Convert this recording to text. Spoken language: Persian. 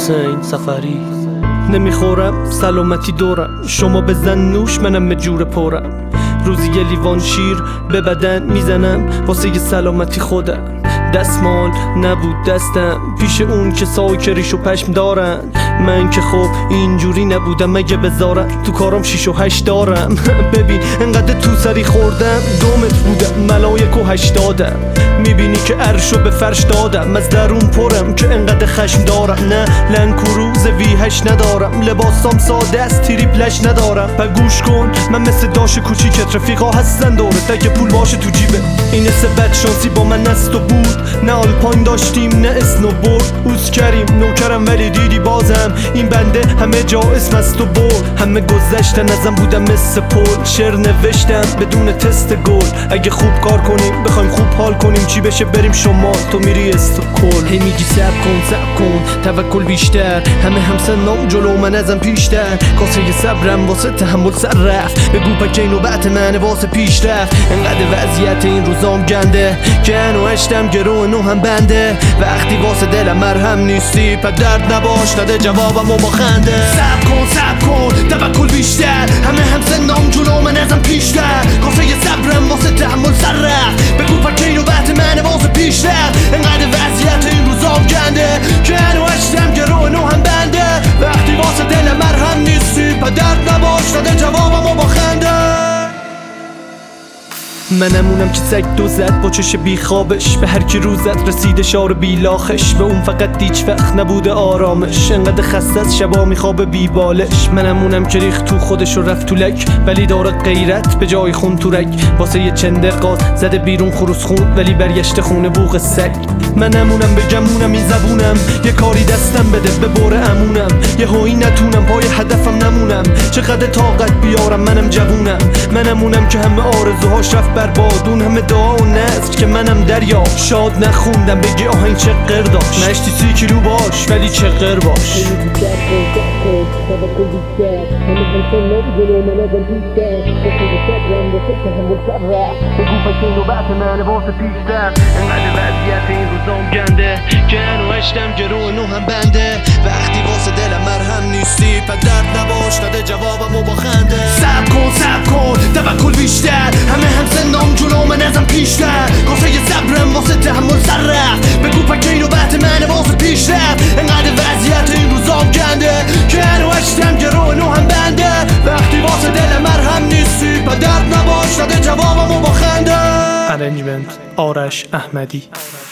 حسین سفری. نمیخورم سلامتی دورم، شما بزن نوش منم مجور پورم. روزی یه لیوان شیر به بدن میزنم واسه یه سلامتی خودم. دستمال نبود دستم پیش اون که ساکریش و پشم دارن. من که خب اینجوری نبودم، مگه بذارم تو کارم 6 و 8 دارم. ببین انقدر تو سری خوردم 2 متر بودم ملایک و 80م. میبینی که عرشو به فرش دادم، از درون پرم که انقدر خشم دارم. نه لنکروز V8 ندارم، لباسام ساده است تریپلش ندارم. و گوش کن من مثل داش کوچیکت، رفیقا هستن دورت اگه پول باشه تو جیبه. این حس بد شانسی با من است و بود، نه آلپاین داشتیم نه اسنوبورد. اوز کریم نوکرم ولی دیدی بازم این بنده همه جا اسم است و برد. همه گذشتن ازم بودم مثل پل، شعر نوشتم بدون تست گل. اگه خوب کار کنیم بخوایم خوب حال کنیم، چی بشه بریم شمال تو میری استکهلم. هی میگی صبر کن توکل بیشتر، همه همسنام جلو من ازم پیشتر. کاسه صبرم واسه تحمل سر رفت، بگو پکه نوبت منه واسه پیشرفت. انقدر وضعیت این روزام گنده که انو هشتم گرو نو هم بنده. وقتی واسه دلم مرهم نیستی پس درد نباش نده جوابمو با خنده. صبر کن توکل بیشتر، همه همسنام جلو من ازم پیشتر. کاسه صبرم واسه تحمل سر رفت، بگو پکه نوبت منه واسه پیشرفت. انقدر وضعیت این روزام گنده که انو هشتم گرو نو هم بنده. وقتی واسه دلم مرهم نیستی پس درد نباش نده جوابمو با خنده. منمونم که سگ دو زد با چش بیخوابش، به هر کی روزت رسیده شار بیلاخش. به اون فقط هیچ وقت نبوده آرامش، انقدر خسته از شبا میخوابه بیبالش. منمونم که ریخت تو خودش و رفت تو لک، ولی داره غیرت به جای خون تو رگ. واسه یه چندر قاز زده بیرون خروس خون، ولی برگشته خونه بوق سگ. منمونم به گمونم این زبونم، یه کاری دستم بده به بور امونم. یه هایی نتونم پای هدفم نمونم، چقدر طاقت بیارم منم جوونم. منمونم که همه آرزوهاش رفت برباد، اون همه دعا و نذر که منم دریا. شاد نخوندم بگی آهنگ چه قر داشت، نشتی 30 کیلو باش ولی چه قر باش. انقدر وضعیت این روزام گنده که انو هشتم گرو نو هم بنده. وقتی واسه دلم مرهم نیستی پس درد نباش نده جوابمو با خنده. صبر کن توکل بیشتر، همه همسنام جلو من ازم پیشتر. کاسه صبرم واسه تحمل سر رفت، بگو پکه نوبت منه واسه پیشرفت. انقدر وضعیت این روزام گنده که انو هشتم گرو نو هم بنده. وقتی واسه دلم مرهم نیستی پس درد نباش نده جوابمو با خنده. ارنجمنت آرش احمدی.